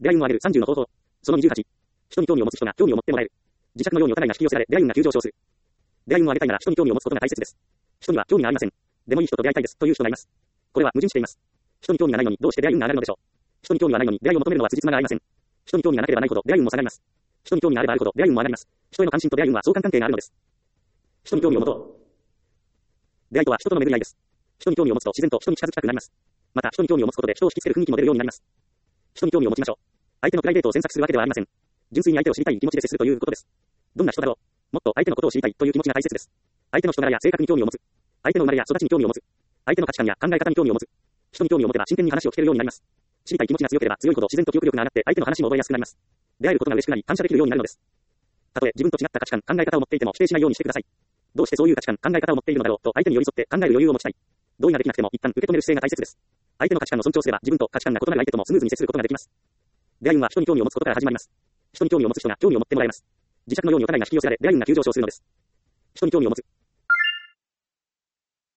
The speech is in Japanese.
出会い運を上げる30の方法。その28。人に興味を持つ人が興味を持ってもらえる。磁石のようにお互いが引き寄せられ、出会い運が急上昇する。出会い運を上げたいなら人に興味を持つことが大切です。人には興味がありません。でもいい人と出会いたいです。という人がいます。これは矛盾しています。人に興味がないのにどうして出会い運が上がるのでしょう。人に興味がないのに出会いを求めるのは辻褄が合いません。人に興味がなければないほど出会い運も下がります。人に興味があればあるほど出会い運も上がります。人への関心と出会い運は相関関係があるのです。人に興味を持とう。出会いとは人との巡り合いです。人に興味を持つと自然と人に近づきたくなります。また人に興味を持つことで人を引きつける雰囲気も出るようになります。人に興味を持ちましょう。相手のプライベートを詮索するわけではありません。純粋に相手を知りたい気持ちで接するということです。どんな人だろう。もっと相手のことを知りたいという気持ちが大切です。相手の人柄や性格に興味を持つ。相手の生まれや育ちに興味を持つ。相手の価値観や考え方に興味を持つ。人に興味を持てば真剣に話を聞けるようになります。知りたい気持ちが強ければ強いほど自然と記憶力が上がって相手の話も覚えやすくなります。出会えることが嬉しくなり感謝できるようになるのです。たとえ自分と違った価値観、考え方を持っていても否定しないようにしてください。どうしてそういう価値観、考え方を持っているのだろうと相手に寄り添って考える余裕を持ちたい。同意ができなくても一旦受け止める姿勢が大切です。相手の価値観を尊重すれば自分と価値観が異なる相手ともスムーズに接することができます。出会い運は人に興味を持つことから始まります。人に興味を持つ人が興味を持ってもらえます。磁石のようにお互いが引き寄せられ出会い運が急上昇するのです。人に興味を持つ。